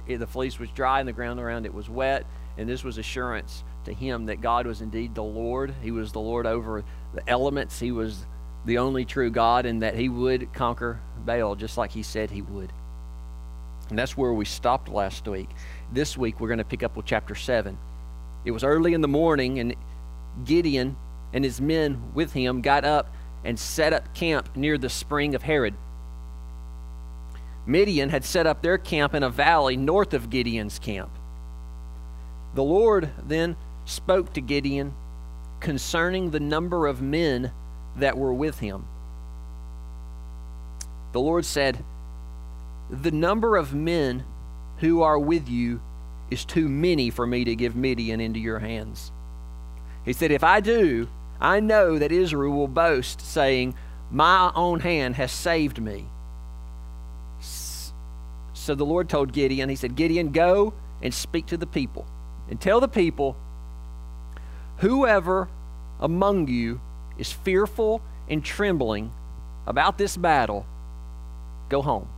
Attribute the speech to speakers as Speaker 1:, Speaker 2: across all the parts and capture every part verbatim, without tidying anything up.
Speaker 1: the fleece was dry and the ground around it was wet. And this was assurance to him that God was indeed the Lord. He was the Lord over the elements. He was the only true God, and that he would conquer Baal just like he said he would. And that's where we stopped last week. This week we're going to pick up with chapter seven. It was early in the morning, and Gideon and his men with him got up and set up camp near the spring of Harod. Midian had set up their camp in a valley north of Gideon's camp. The Lord then spoke to Gideon concerning the number of men that were with him. The Lord said, "The number of men who are with you is too many for me to give Midian into your hands." He said, "If I do, I know that Israel will boast, saying, 'My own hand has saved me.'" So the Lord told Gideon, he said, "Gideon, go and speak to the people and tell the people, whoever among you is fearful and trembling about this battle, go home."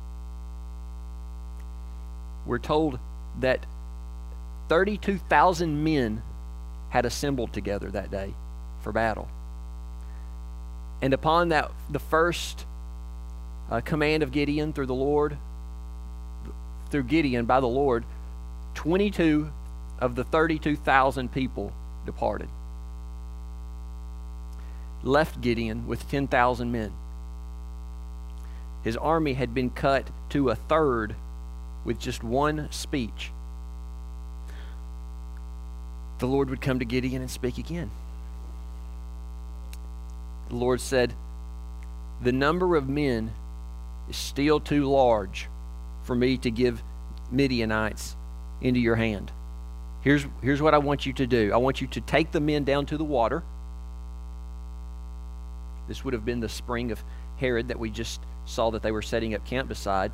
Speaker 1: We're told that thirty-two thousand men had assembled together that day for battle. And upon that, the first uh, command of Gideon through the Lord, through Gideon by the Lord, twenty-two of the thirty-two thousand people departed, left Gideon with ten thousand men. His army had been cut to a third with just one speech. The Lord would come to Gideon and speak again. The Lord said, "The number of men is still too large for me to give Midianites into your hand. Here's, here's what I want you to do. I want you to take the men down to the water." This would have been the spring of Harod that we just saw that they were setting up camp beside.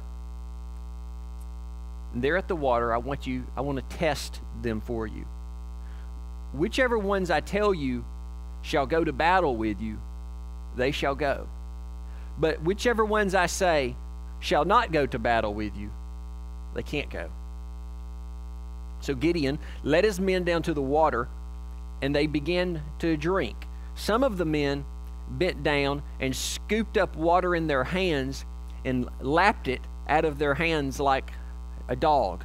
Speaker 1: And there at the water, I want you, I want to test them for you. Whichever ones I tell you shall go to battle with you, they shall go. But whichever ones I say shall not go to battle with you, they can't go. So Gideon led his men down to the water, and they began to drink. Some of the men bent down and scooped up water in their hands and lapped it out of their hands like a dog.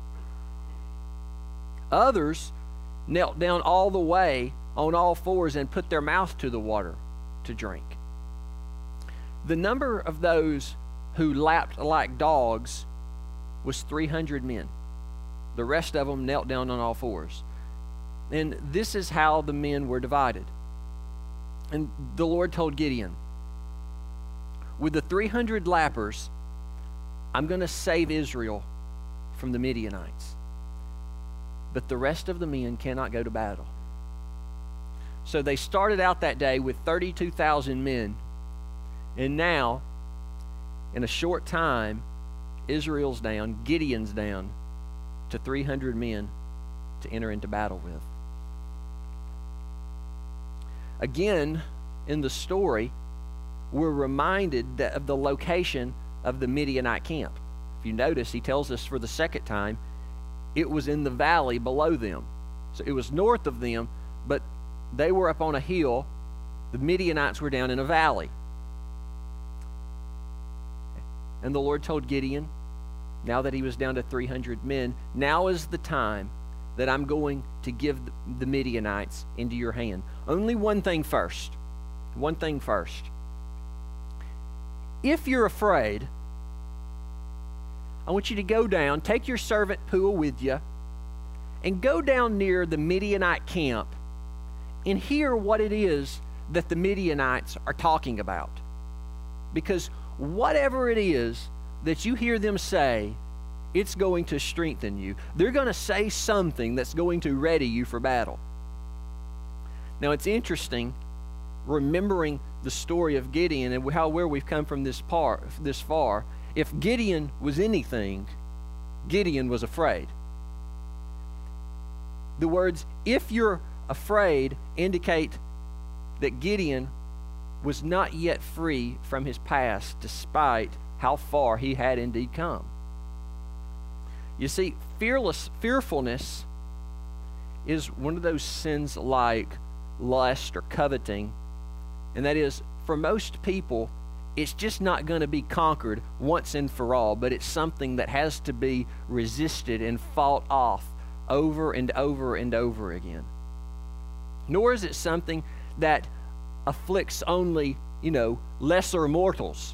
Speaker 1: Others knelt down all the way on all fours and put their mouth to the water to drink. The number of those who lapped like dogs was three hundred men. The rest of them knelt down on all fours. And this is how the men were divided. And the Lord told Gideon, "With the three hundred lappers, I'm going to save Israel from the Midianites. But the rest of the men cannot go to battle." So they started out that day with thirty-two thousand men. And now, in a short time, Israel's down, Gideon's down to three hundred men to enter into battle with. Again, in the story, we're reminded that of the location of the Midianite camp. If you notice, he tells us for the second time, it was in the valley below them. So it was north of them, but they were up on a hill. The Midianites were down in a valley. And the Lord told Gideon, now that he was down to three hundred men, now is the time that I'm going to give the Midianites into your hand. Only one thing first. One thing first. If you're afraid, I want you to go down, take your servant Pua with you, and go down near the Midianite camp and hear what it is that the Midianites are talking about. Because whatever it is that you hear them say, it's going to strengthen you. They're going to say something that's going to ready you for battle. Now, it's interesting remembering the story of Gideon and how where we've come from this part, this far. If Gideon was anything, Gideon was afraid. The words, "if you're afraid," indicate that Gideon was not yet free from his past, despite how far he had indeed come. You see, fearless, fearfulness is one of those sins like lust or coveting, and that is, for most people, it's just not going to be conquered once and for all, but it's something that has to be resisted and fought off over and over and over again. Nor is it something that afflicts only, you know, lesser mortals.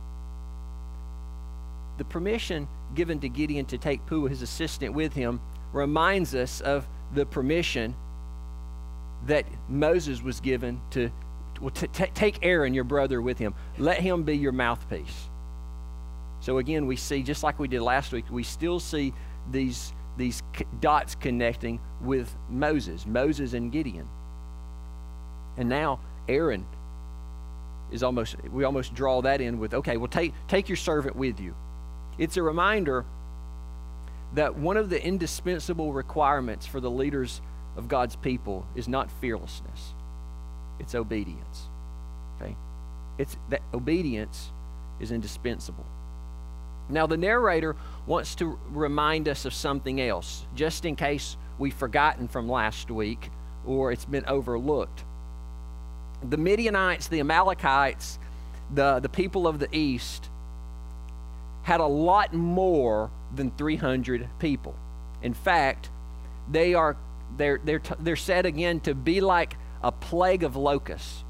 Speaker 1: The permission given to Gideon to take Pua, his assistant, with him reminds us of the permission that Moses was given to, to t- take Aaron, your brother, with him. Let him be your mouthpiece. So again, we see, just like we did last week, we still see these, these dots connecting with Moses, Moses and Gideon. And now Aaron is almost, we almost draw that in with, okay, well, take, take your servant with you. It's a reminder that one of the indispensable requirements for the leaders of God's people is not fearlessness, it's obedience. Okay? It's that obedience is indispensable. Now, the narrator wants to remind us of something else, just in case we've forgotten from last week or it's been overlooked. The Midianites, the Amalekites, the, the people of the east had a lot more than three hundred people. In fact, they are they're they're they're said again to be like a plague of locusts.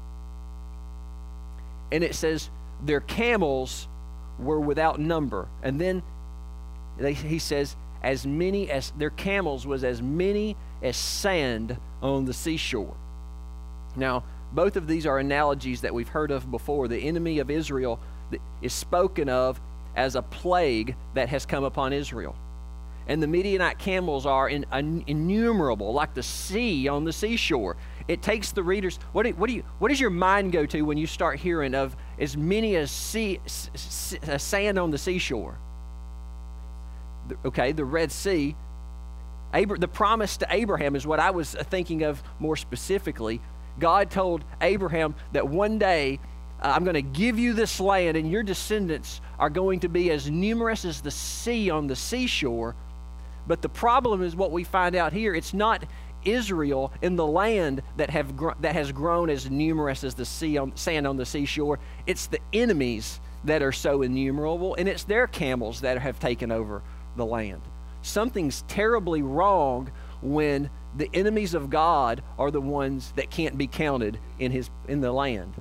Speaker 1: And it says their camels were without number. And then they, he says as many as their camels was as many as sand on the seashore. Now, both of these are analogies that we've heard of before. The enemy of Israel is spoken of as a plague that has come upon Israel. And the Midianite camels are in, in, innumerable, like the sea on the seashore. It takes the readers, what do, what do you, what does your mind go to when you start hearing of as many as sea, s, s, sand on the seashore? The, okay, the Red Sea. Abra, the promise to Abraham is what I was thinking of more specifically. God told Abraham that one day, Uh, I'm going to give you this land, and your descendants are going to be as numerous as the sea on the seashore. But the problem is what we find out here. It's not Israel in the land that have gr- that has grown as numerous as the sea on, sand on the seashore. It's the enemies that are so innumerable, and it's their camels that have taken over the land. Something's terribly wrong when the enemies of God are the ones that can't be counted in his in the land.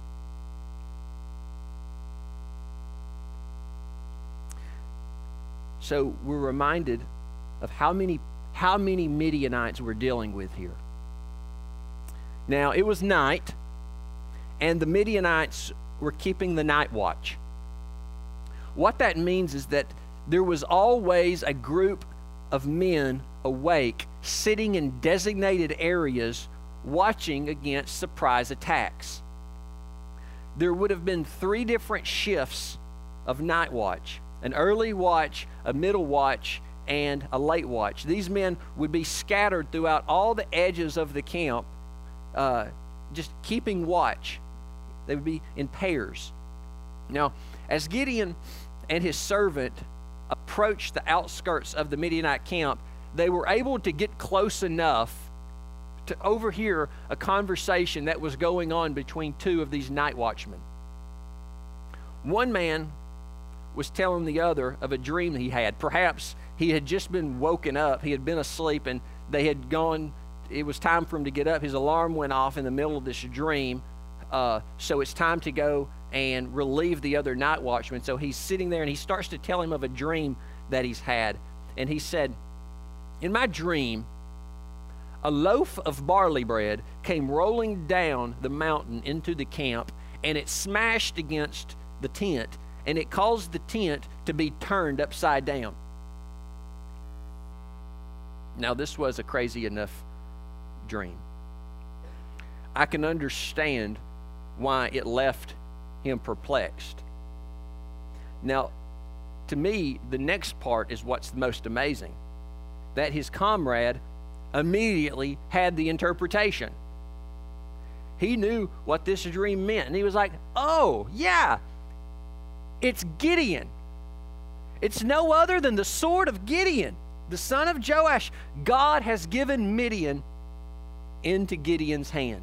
Speaker 1: So we're reminded of how many how many Midianites we're dealing with here. Now, it was night, and the Midianites were keeping the night watch. What that means is that there was always a group of men awake, sitting in designated areas, watching against surprise attacks. There would have been three different shifts of night watch: an early watch, a middle watch, and a late watch. These men would be scattered throughout all the edges of the camp, uh, just keeping watch. They would be in pairs. Now, as Gideon and his servant approached the outskirts of the Midianite camp, they were able to get close enough to overhear a conversation that was going on between two of these night watchmen. One man was telling the other of a dream he had. Perhaps he had just been woken up. He had been asleep, and they had gone, it was time for him to get up. His alarm went off in the middle of this dream, uh, so it's time to go and relieve the other night watchman. So he's sitting there, and he starts to tell him of a dream that he's had. And he said, "In my dream, a loaf of barley bread came rolling down the mountain into the camp, and it smashed against the tent, and it caused the tent to be turned upside down." Now, this was a crazy enough dream. I can understand why it left him perplexed. Now, to me, the next part is what's the most amazing, that his comrade immediately had the interpretation. He knew what this dream meant, and he was like, "Oh, yeah, it's Gideon." It's no other than the sword of Gideon, the son of Joash. God has given Midian into Gideon's hand.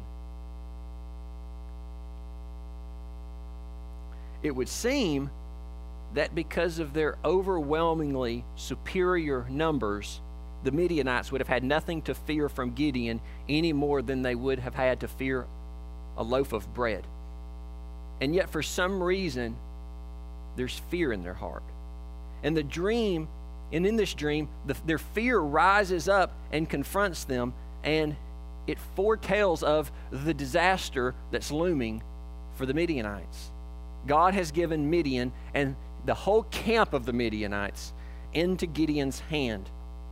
Speaker 1: It would seem that because of their overwhelmingly superior numbers, the Midianites would have had nothing to fear from Gideon any more than they would have had to fear a loaf of bread. And yet, for some reason, there's fear in their heart. And the dream, and in this dream, the, their fear rises up and confronts them, and it foretells of the disaster that's looming for the Midianites. God has given Midian and the whole camp of the Midianites into Gideon's hand.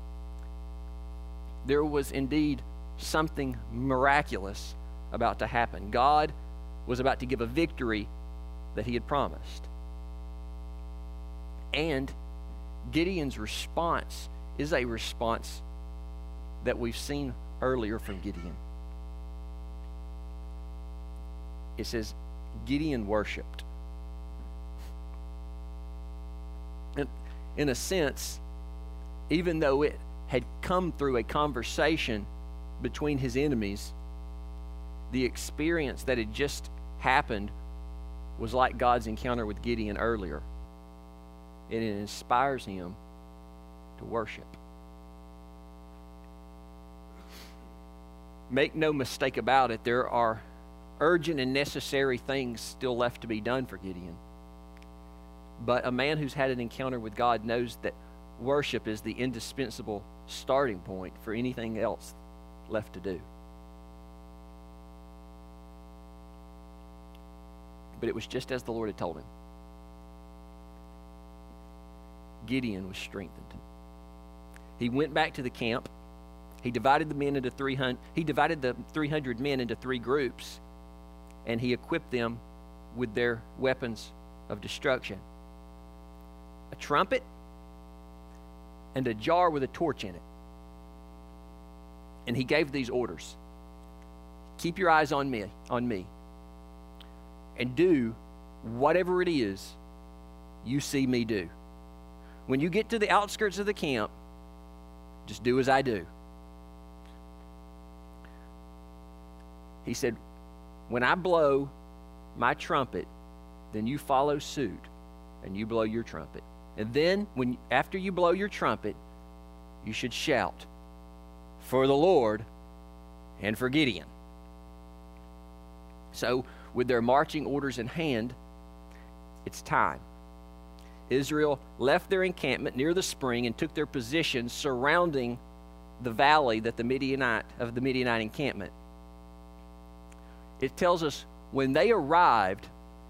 Speaker 1: There was indeed something miraculous about to happen. God was about to give a victory that he had promised. And Gideon's response is a response that we've seen earlier from Gideon. It says, Gideon worshiped. And in a sense, even though it had come through a conversation between his enemies, the experience that had just happened was like God's encounter with Gideon earlier. And it inspires him to worship. Make no mistake about it, there are urgent and necessary things still left to be done for Gideon. But a man who's had an encounter with God knows that worship is the indispensable starting point for anything else left to do. But it was just as the Lord had told him. Gideon was strengthened. He went back to the camp. He divided the men into three hundred. He divided the three hundred men into three groups, and he equipped them with their weapons of destruction: a trumpet and a jar with a torch in it. And he gave these orders: keep your eyes on me, on me, and do whatever it is you see me do. When you get to the outskirts of the camp, just do as I do. He said, when I blow my trumpet, then you follow suit and you blow your trumpet. And then, when after you blow your trumpet, you should shout for the Lord and for Gideon. So, with their marching orders in hand, it's time. Israel left their encampment near the spring and took their position surrounding the valley that the Midianite of the Midianite encampment. It tells us when they arrived,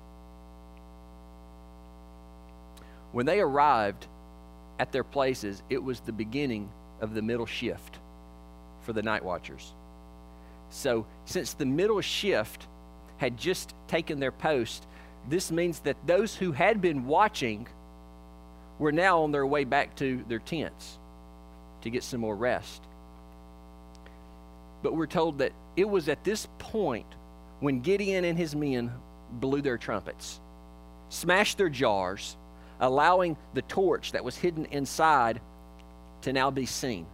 Speaker 1: when they arrived at their places, it was the beginning of the middle shift for the night watchers. So, since the middle shift had just taken their post, this means that those who had been watching were now on their way back to their tents to get some more rest. But we're told that it was at this point when Gideon and his men blew their trumpets, smashed their jars, allowing the torch that was hidden inside to now be seen.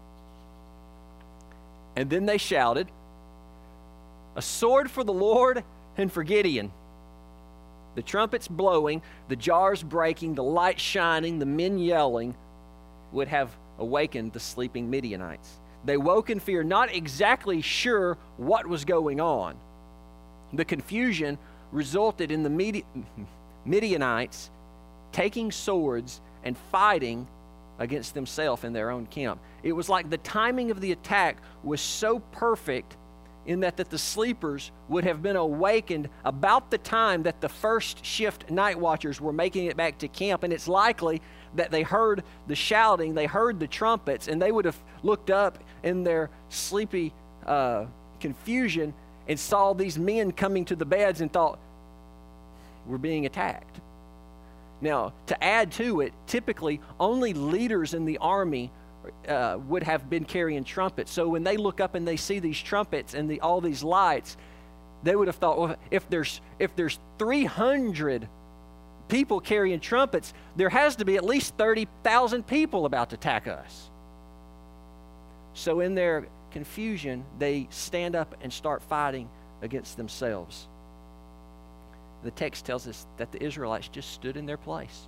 Speaker 1: And then they shouted, a sword for the Lord and for Gideon. The trumpets blowing, the jars breaking, the light shining, the men yelling would have awakened the sleeping Midianites. They woke in fear, not exactly sure what was going on. The confusion resulted in the Midi- Midianites taking swords and fighting against themselves in their own camp. It was like the timing of the attack was so perfect in that, that the sleepers would have been awakened about the time that the first shift night watchers were making it back to camp. And it's likely that they heard the shouting, they heard the trumpets, and they would have looked up in their sleepy uh, confusion and saw these men coming to the beds and thought, we're being attacked. Now, to add to it, typically only leaders in the army uh, would have been carrying trumpets. So when they look up and they see these trumpets and the, all these lights, they would have thought, well, if there's if there's three hundred people carrying trumpets, there has to be at least thirty thousand people about to attack us. So in their confusion, they stand up and start fighting against themselves. The text tells us that the Israelites just stood in their place.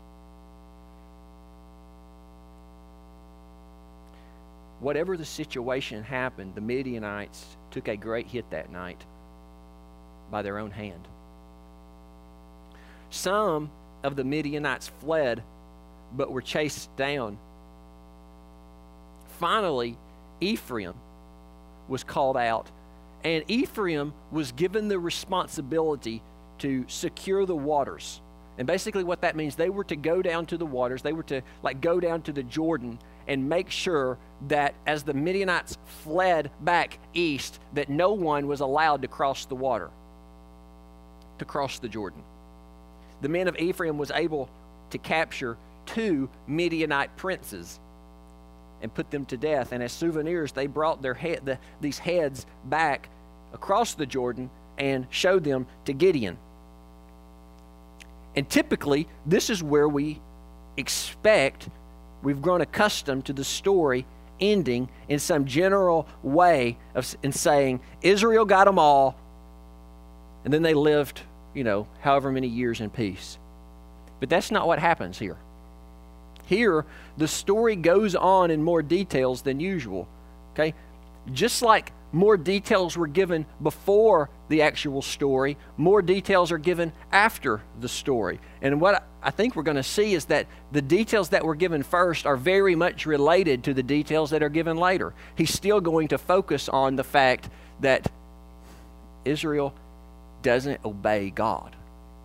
Speaker 1: Whatever the situation happened, the Midianites took a great hit that night by their own hand. Some of the Midianites fled, but were chased down. Finally, Ephraim was called out, and Ephraim was given the responsibility to secure the waters. And basically what that means, they were to go down to the waters, they were to like go down to the Jordan and make sure that as the Midianites fled back east, that no one was allowed to cross the water, to cross the Jordan. The men of Ephraim was able to capture two Midianite princes and put them to death. And as souvenirs, they brought their head, the, these heads back across the Jordan and showed them to Gideon. And typically, this is where we expect, we've grown accustomed to the story ending in some general way of in saying, Israel got them all, and then they lived, you know, however many years in peace. But that's not what happens here. Here, the story goes on in more details than usual. Okay? Just like more details were given before the actual story, more details are given after the story. And what I think we're going to see is that the details that were given first are very much related to the details that are given later. He's still going to focus on the fact that Israel doesn't obey God.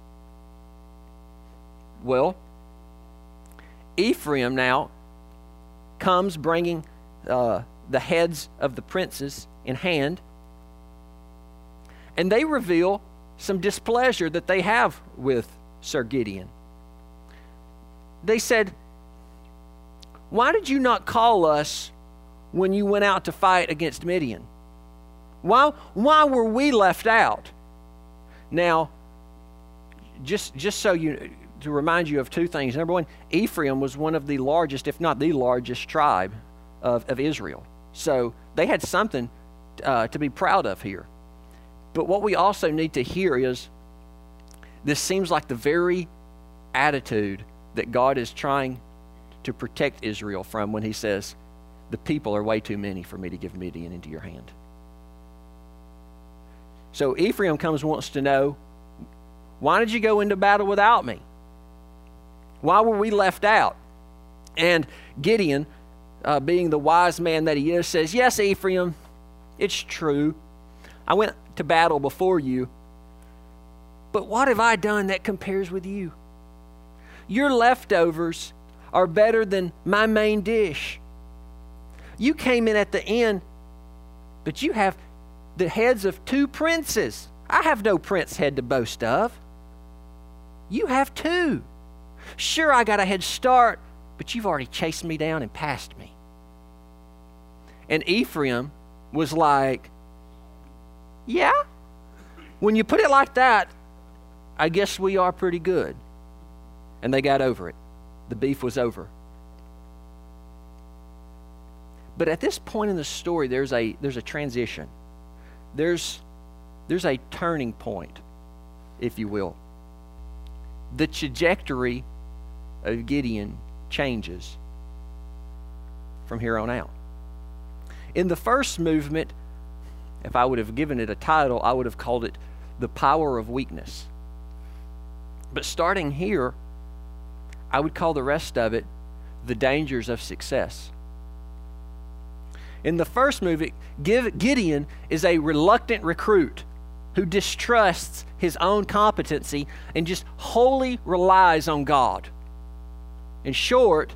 Speaker 1: Well, Ephraim now comes bringing uh, the heads of the princes in hand, and they reveal some displeasure that they have with Sir Gideon. They said, "Why did you not call us when you went out to fight against Midian? Why, why were we left out?" Now, just, just so you, to remind you of two things. Number one, Ephraim was one of the largest, if not the largest tribe of, of Israel. So they had something uh, to be proud of here. But what we also need to hear is, this seems like the very attitude that God is trying to protect Israel from when he says, the people are way too many for me to give Midian into your hand. So Ephraim comes and wants to know, why did you go into battle without me? Why were we left out? And Gideon, uh, being the wise man that he is, says, yes, Ephraim, it's true. I went to battle before you. But what have I done that compares with you? Your leftovers are better than my main dish. You came in at the end, but you have the heads of two princes. I have no prince head to boast of. You have two. Sure, I got a head start, but you've already chased me down and passed me. And Ephraim was like, yeah, when you put it like that, I guess we are pretty good. And they got over it. The beef was over. But at this point in the story, there's a there's a transition. There's there's a turning point, if you will. The trajectory of Gideon changes from here on out. In the first movement, if I would have given it a title, I would have called it The Power of Weakness. But starting here, I would call the rest of it The Dangers of Success. In the first movie, Gideon is a reluctant recruit who distrusts his own competency and just wholly relies on God. In short,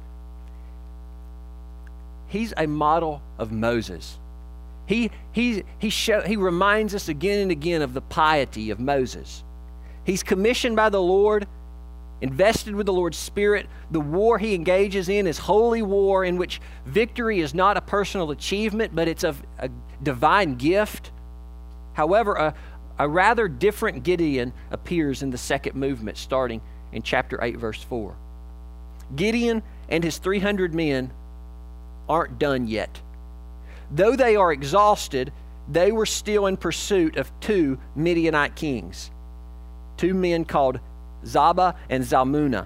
Speaker 1: he's a model of Moses. He, he, he, show, he reminds us again and again of the piety of Moses. He's commissioned by the Lord, invested with the Lord's Spirit. The war he engages in is holy war in which victory is not a personal achievement, but it's a, a divine gift. However, a, a rather different Gideon appears in the second movement, starting in chapter eight, verse four. Gideon and his three hundred men aren't done yet. Though they are exhausted, they were still in pursuit of two Midianite kings, two men called Zobah and Zalmunna.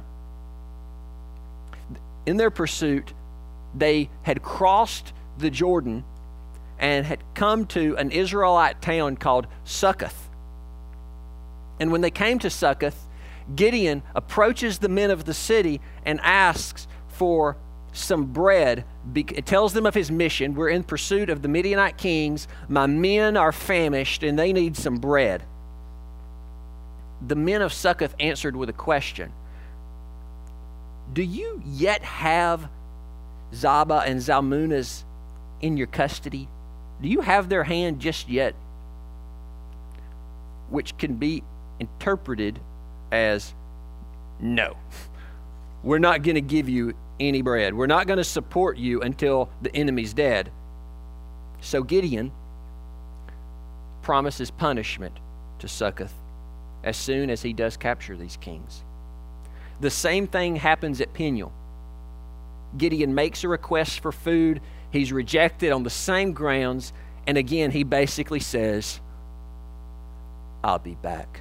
Speaker 1: In their pursuit, they had crossed the Jordan and had come to an Israelite town called Succoth. And when they came to Succoth, Gideon approaches the men of the city and asks for some bread. It tells them of his mission. We're in pursuit of the Midianite kings. My men are famished and they need some bread. The men of Succoth answered with a question. Do you yet have Zobah and Zalmunna in your custody? Do you have their hand just yet? Which can be interpreted as, no, we're not going to give you any bread. We're not going to support you until the enemy's dead. So Gideon promises punishment to Succoth as soon as he does capture these kings. The same thing happens at Peniel. Gideon makes a request for food. He's rejected on the same grounds. And again, he basically says, I'll be back.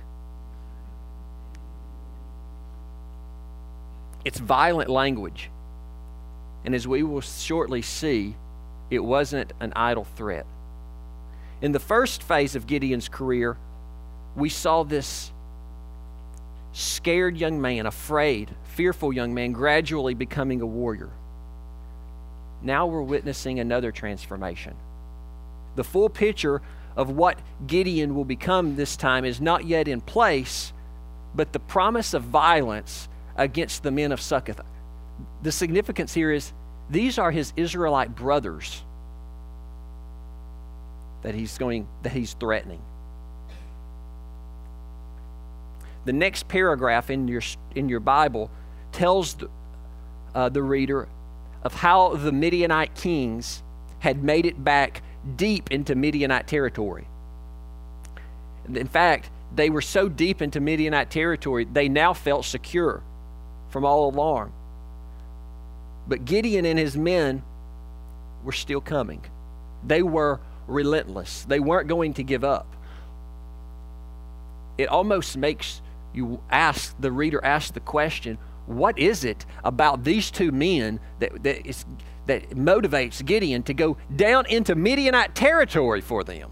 Speaker 1: It's violent language. And as we will shortly see, it wasn't an idle threat. In the first phase of Gideon's career, we saw this scared young man, afraid, fearful young man, gradually becoming a warrior. Now we're witnessing another transformation. The full picture of what Gideon will become this time is not yet in place, but the promise of violence against the men of Succoth. The significance here is these are his Israelite brothers that he's going, that he's threatening. The next paragraph in your in your Bible tells the, uh, the reader of how the Midianite kings had made it back deep into Midianite territory. In fact, they were so deep into Midianite territory, they now felt secure from all alarm. But Gideon and his men were still coming. They were relentless. They weren't going to give up. It almost makes you ask, the reader ask the question, what is it about these two men that, that, is, that motivates Gideon to go down into Midianite territory for them?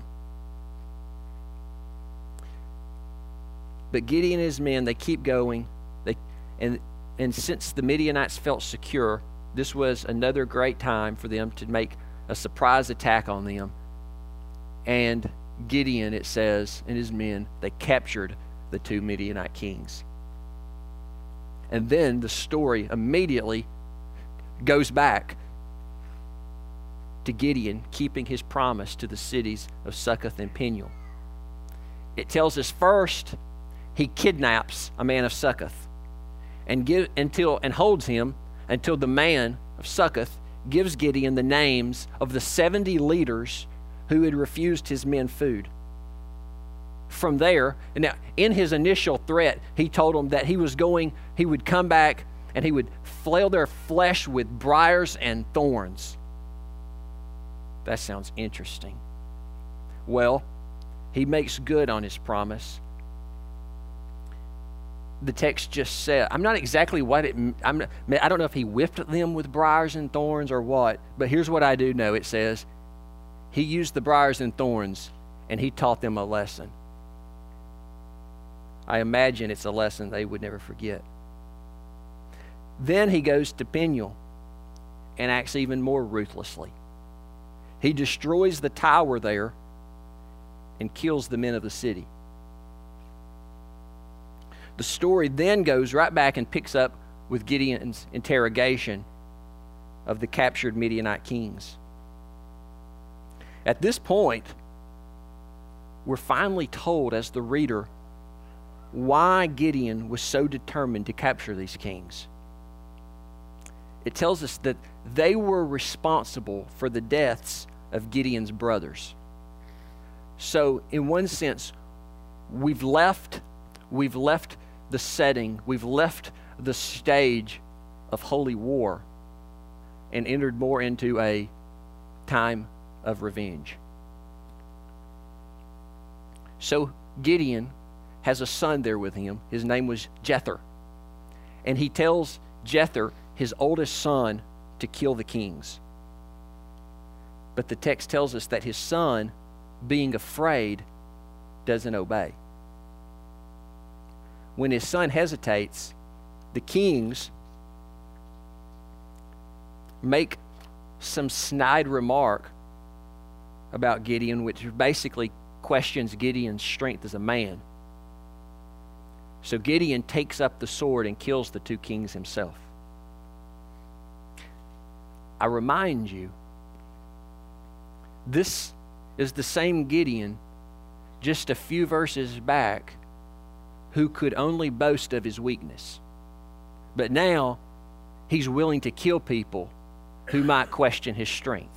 Speaker 1: But Gideon and his men, they keep going. They, and, and since the Midianites felt secure, this was another great time for them to make a surprise attack on them. And Gideon, it says, and his men, they captured the two Midianite kings. And then the story immediately goes back to Gideon keeping his promise to the cities of Succoth and Peniel. It tells us first he kidnaps a man of Succoth and give until and holds him until the man of Succoth gives Gideon the names of the seventy leaders who had refused his men food. From there, and now in his initial threat, he told them that he was going, he would come back and he would flail their flesh with briars and thorns. That sounds interesting. Well, he makes good on his promise. The text just said, I'm not exactly what it, I'm not, I don't know if he whipped them with briars and thorns or what, but here's what I do know. It says, he used the briars and thorns and he taught them a lesson. I imagine it's a lesson they would never forget. Then he goes to Peniel and acts even more ruthlessly. He destroys the tower there and kills the men of the city. The story then goes right back and picks up with Gideon's interrogation of the captured Midianite kings. At this point, we're finally told as the reader why Gideon was so determined to capture these kings. It tells us that they were responsible for the deaths of Gideon's brothers. So, in one sense, we've left, we've left the setting. We've left the stage of holy war and entered more into a time of revenge. So Gideon has a son there with him. His name was Jether. And he tells Jether, his oldest son, to kill the kings. But the text tells us that his son, being afraid, doesn't obey. When his son hesitates, the kings make some snide remark about Gideon, which basically questions Gideon's strength as a man. So Gideon takes up the sword and kills the two kings himself. I remind you, this is the same Gideon just a few verses back who could only boast of his weakness. But now he's willing to kill people who might question his strength.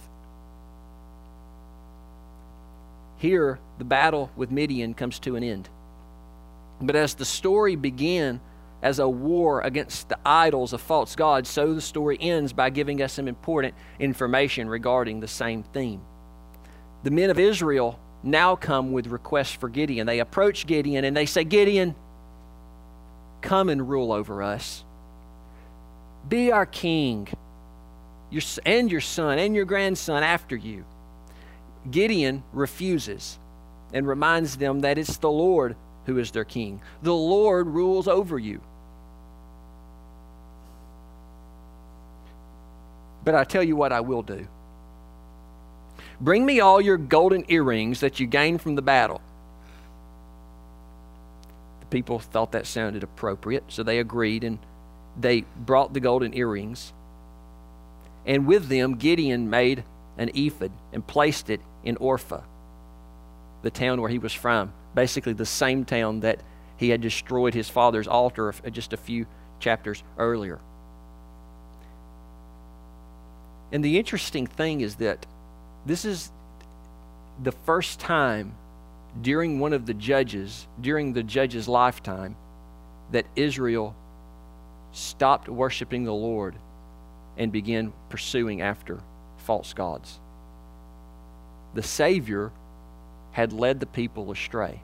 Speaker 1: Here, the battle with Midian comes to an end. But as the story began as a war against the idols of false gods, so the story ends by giving us some important information regarding the same theme. The men of Israel now come with requests for Gideon. They approach Gideon and they say, Gideon, come and rule over us. Be our king, your, and your son and your grandson after you. Gideon refuses and reminds them that it's the Lord who is their king. The Lord rules over you. But I tell you what I will do. Bring me all your golden earrings that you gained from the battle. The people thought that sounded appropriate, so they agreed, and they brought the golden earrings. And with them, Gideon made an ephod and placed it in Orpha, the town where he was from. Basically the same town that he had destroyed his father's altar just a few chapters earlier. And the interesting thing is that this is the first time during one of the judges, during the judge's lifetime, that Israel stopped worshiping the Lord and began pursuing after false gods. The Savior had led the people astray.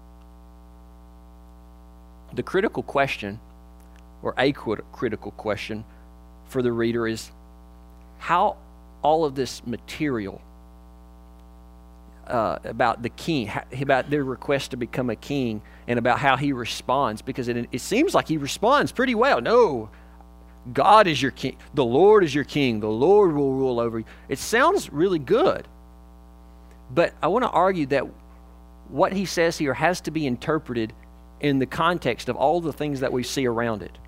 Speaker 1: The critical question, or a critical question for the reader, is how all of this material uh, about the king, about their request to become a king, and about how he responds, because it, it seems like he responds pretty well. No, God is your king. The Lord is your king. The Lord will rule over you. It sounds really good. But I want to argue that what he says here has to be interpreted in the context of all the things that we see around it.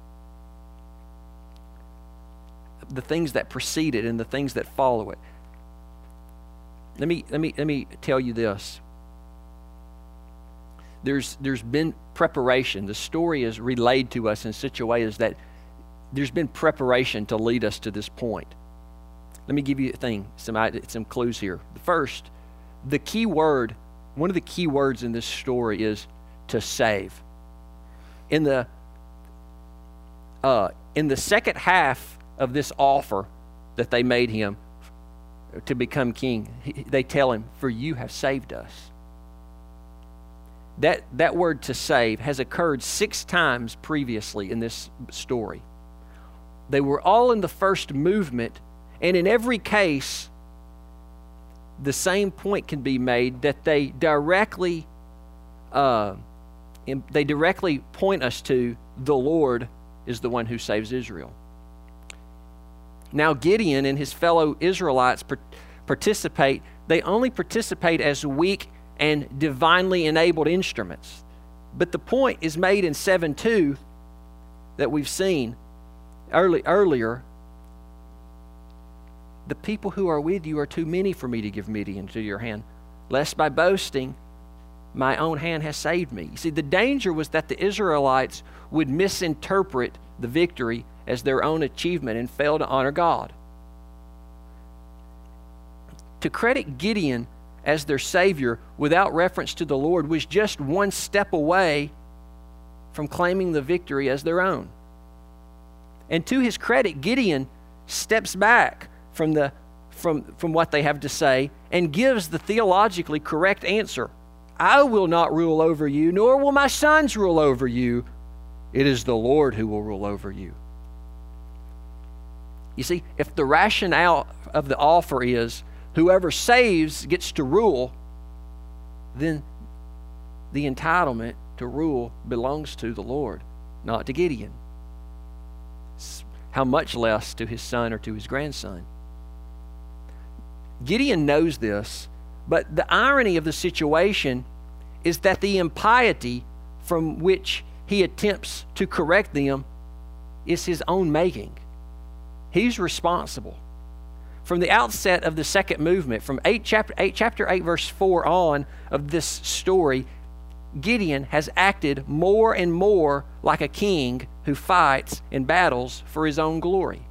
Speaker 1: The things that precede it and the things that follow it. Let me let me let me tell you this. There's there's been preparation. The story is relayed to us in such a way as that there's been preparation to lead us to this point. Let me give you a thing, some some clues here. First, the key word, one of the key words in this story is to save. In the uh, in the second half of this offer that they made him to become king, he, they tell him, "For you have saved us." That that word "to save" has occurred six times previously in this story. They were all in the first movement, and in every case, the same point can be made, that they directly, uh, they directly point us to the Lord is the one who saves Israel. Now Gideon and his fellow Israelites participate. They only participate as weak and divinely enabled instruments. But the point is made in seven two that we've seen early, earlier. The people who are with you are too many for me to give Midian to your hand, lest by boasting my own hand has saved me. You see, the danger was that the Israelites would misinterpret the victory as their own achievement and fail to honor God. To credit Gideon as their Savior without reference to the Lord was just one step away from claiming the victory as their own. And to his credit, Gideon steps back from, the, from, from what they have to say and gives the theologically correct answer. I will not rule over you, nor will my sons rule over you. It is the Lord who will rule over you. You see, if the rationale of the offer is whoever saves gets to rule, then the entitlement to rule belongs to the Lord, not to Gideon. How much less to his son or to his grandson. Gideon knows this, but the irony of the situation is that the impiety from which he attempts to correct them is his own making. He's responsible. From the outset of the second movement, from eight, chapter, eight, chapter eight, verse four on of this story, Gideon has acted more and more like a king who fights in battles for his own glory.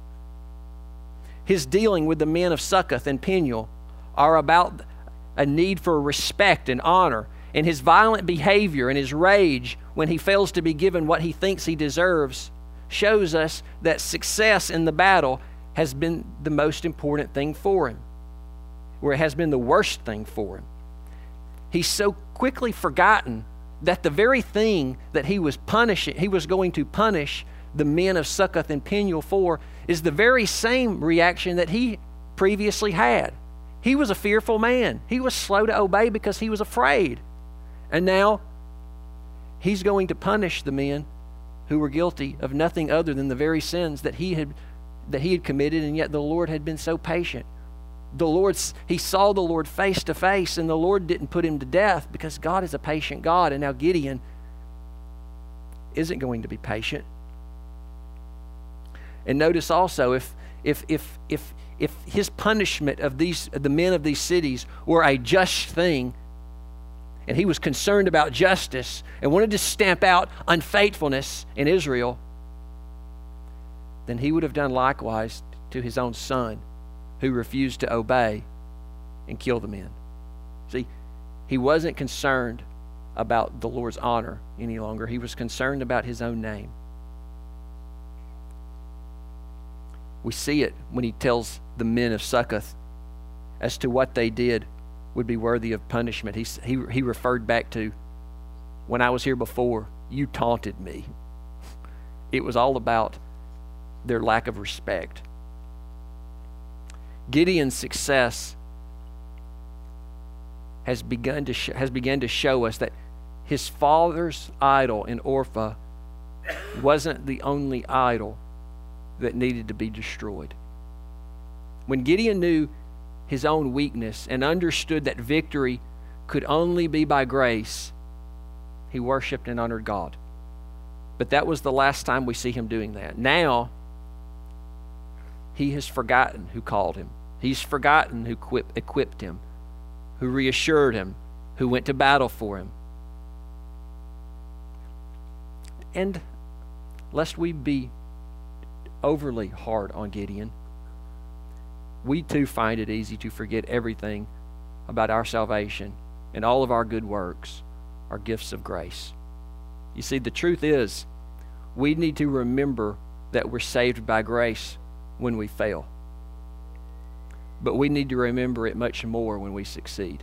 Speaker 1: His dealing with the men of Succoth and Peniel are about a need for respect and honor, and his violent behavior and his rage when he fails to be given what he thinks he deserves shows us that success in the battle has been the most important thing for him, where it has been the worst thing for him. He's so quickly forgotten that the very thing that he was punishing, he was going to punish the men of Succoth and Peniel for, is the very same reaction that he previously had. He was a fearful man. He was slow to obey because he was afraid. And now he's going to punish the men who were guilty of nothing other than the very sins that he had that he had committed, and yet the Lord had been so patient. The Lord, he saw the Lord face to face, and the Lord didn't put him to death because God is a patient God. And now Gideon isn't going to be patient. And notice also, if if if if if his punishment of these the men of these cities were a just thing, and he was concerned about justice and wanted to stamp out unfaithfulness in Israel, then he would have done likewise to his own son, who refused to obey and kill the men. See, he wasn't concerned about the Lord's honor any longer. He was concerned about his own name. We see it when he tells the men of Succoth as to what they did would be worthy of punishment. He, he, he referred back to, when I was here before, you taunted me. It was all about their lack of respect. Gideon's success has begun to sh- has begun to show us that his father's idol in Orpha wasn't the only idol that needed to be destroyed. When Gideon knew his own weakness and understood that victory could only be by grace, he worshiped and honored God. But that was the last time we see him doing that. Now, he has forgotten who called him. He's forgotten who equip, equipped him, who reassured him, who went to battle for him. And lest we be overly hard on Gideon, we too find it easy to forget everything about our salvation, and all of our good works are gifts of grace. You see, the truth is, we need to remember that we're saved by grace when we fail. But we need to remember it much more when we succeed.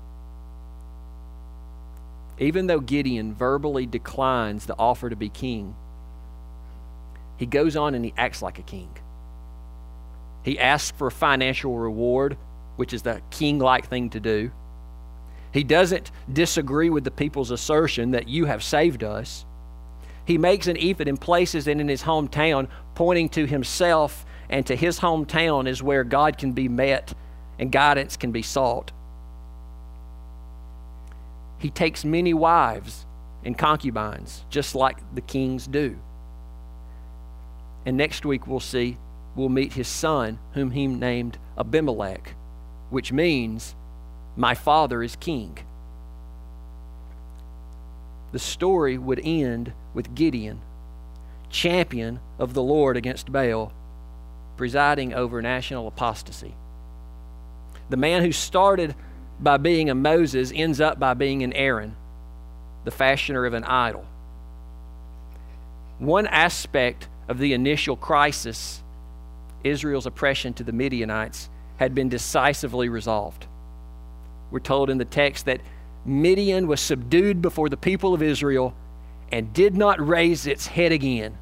Speaker 1: Even though Gideon verbally declines the offer to be king, he goes on and he acts like a king. He asks for a financial reward, which is the king-like thing to do. He doesn't disagree with the people's assertion that you have saved us. He makes an ephod and places it in his hometown, pointing to himself and to his hometown is where God can be met and guidance can be sought. He takes many wives and concubines, just like the kings do. And next week we'll see, we'll meet his son, whom he named Abimelech, which means, my father is king. The story would end with Gideon, champion of the Lord against Baal, presiding over national apostasy. The man who started by being a Moses ends up by being an Aaron, the fashioner of an idol. One aspect of the initial crisis, Israel's oppression to the Midianites, had been decisively resolved. We're told in the text that Midian was subdued before the people of Israel and did not raise its head again.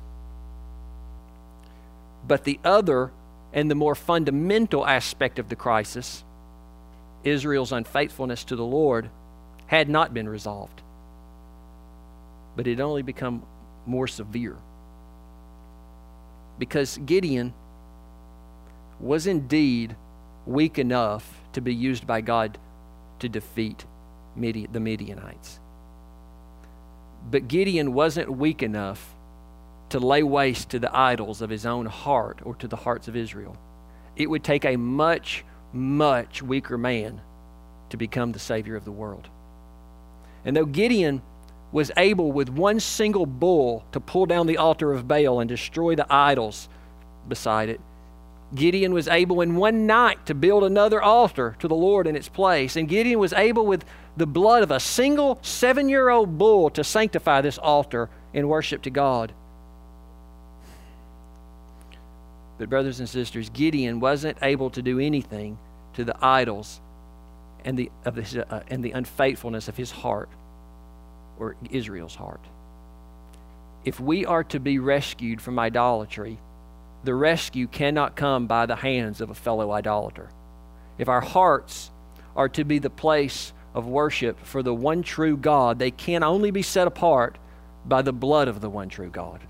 Speaker 1: But the other and the more fundamental aspect of the crisis, Israel's unfaithfulness to the Lord, had not been resolved, but it had only become more severe. Because Gideon was indeed weak enough to be used by God to defeat Midi- the Midianites. But Gideon wasn't weak enough to lay waste to the idols of his own heart or to the hearts of Israel. It would take a much, much weaker man to become the Savior of the world. And though Gideon was able with one single bull to pull down the altar of Baal and destroy the idols beside it, Gideon was able in one night to build another altar to the Lord in its place. And Gideon was able with the blood of a single seven-year-old bull to sanctify this altar in worship to God. But brothers and sisters, Gideon wasn't able to do anything to the idols and the, of his, uh, and the unfaithfulness of his heart, or Israel's heart. If we are to be rescued from idolatry, the rescue cannot come by the hands of a fellow idolater. If our hearts are to be the place of worship for the one true God, they can only be set apart by the blood of the one true God.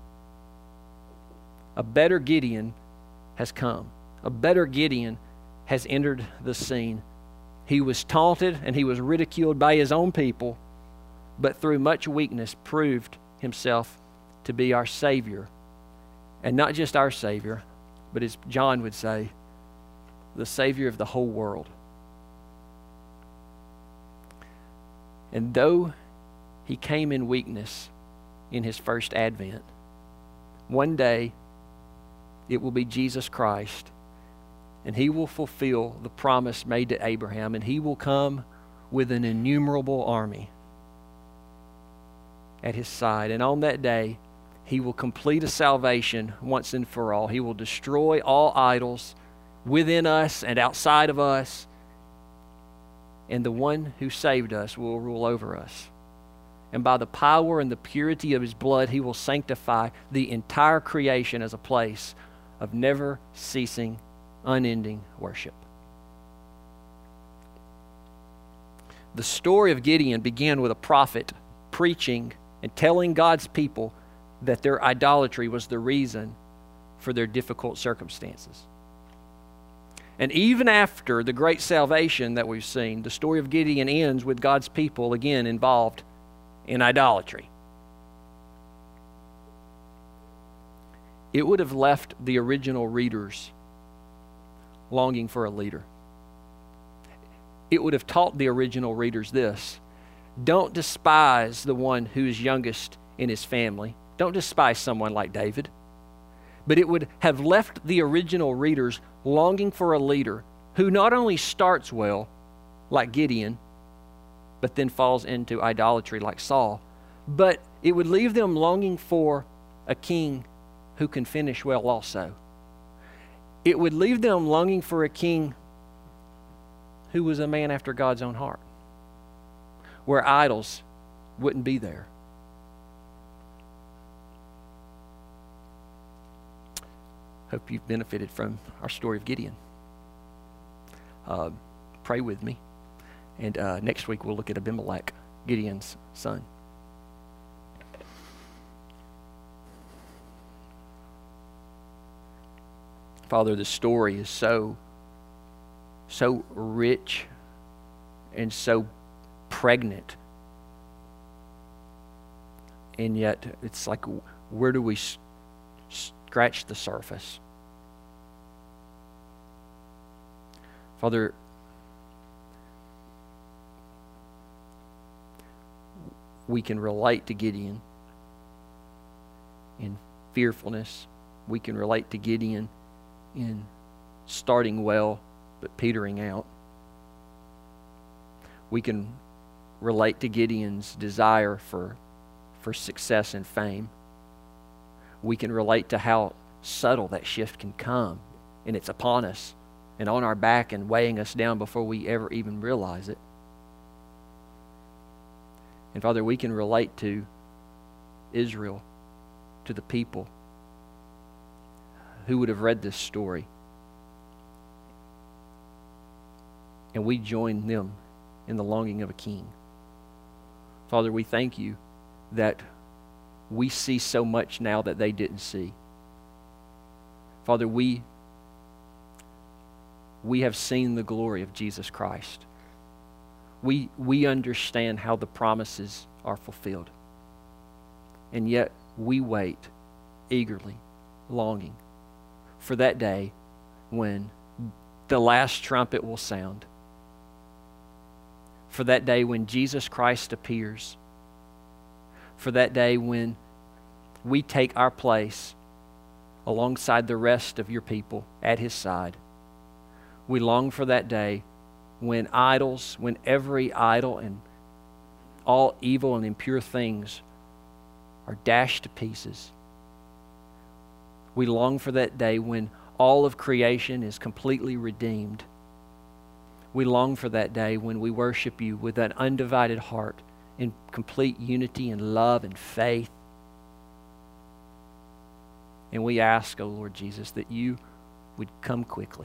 Speaker 1: A better Gideon has come. A better Gideon has entered the scene. He was taunted and he was ridiculed by his own people, but through much weakness proved himself to be our Savior. And not just our Savior, but as John would say, the Savior of the whole world. And though he came in weakness in his first advent, one day it will be Jesus Christ, and he will fulfill the promise made to Abraham, and he will come with an innumerable army at his side. And on that day, he will complete a salvation once and for all. He will destroy all idols within us and outside of us. And the one who saved us will rule over us. And by the power and the purity of his blood, he will sanctify the entire creation as a place of never ceasing, unending worship. The story of Gideon began with a prophet preaching and telling God's people that their idolatry was the reason for their difficult circumstances. And even after the great salvation that we've seen, the story of Gideon ends with God's people again involved in idolatry. It would have left the original readers longing for a leader. It would have taught the original readers this: don't despise the one who is youngest in his family. Don't despise someone like David. But it would have left the original readers longing for a leader who not only starts well, like Gideon, but then falls into idolatry like Saul. But it would leave them longing for a king who can finish well also. It would leave them longing for a king who was a man after God's own heart, where idols wouldn't be there. Hope you've benefited from our story of Gideon. Uh, pray with me. And uh, next week we'll look at Abimelech, Gideon's son. Father, the story is so, so rich and so pregnant. And yet it's like, where do we s- scratch the surface? Father, we can relate to Gideon in fearfulness. We can relate to Gideon in starting well but petering out. We can relate to Gideon's desire for, for success and fame. we can relate to how subtle that shift can come, and it's upon us and on our back and weighing us down before we ever even realize it. And Father, we can relate to Israel, to the people who would have read this story. And we join them in the longing of a king. Father, we thank you that we see so much now that they didn't see. Father, we, we have seen the glory of Jesus Christ. We, we understand how the promises are fulfilled. And yet we wait eagerly, longing for that day when the last trumpet will sound. For that day when Jesus Christ appears. For that day when we take our place alongside the rest of your people at His side. We long for that day when idols, when every idol and all evil and impure things are dashed to pieces. We long for that day when all of creation is completely redeemed. We long for that day when we worship you with an undivided heart in complete unity and love and faith. And we ask, O Lord Jesus, that you would come quickly,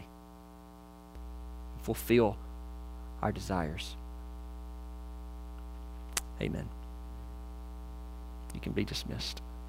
Speaker 1: fulfill our desires. Amen. You can be dismissed.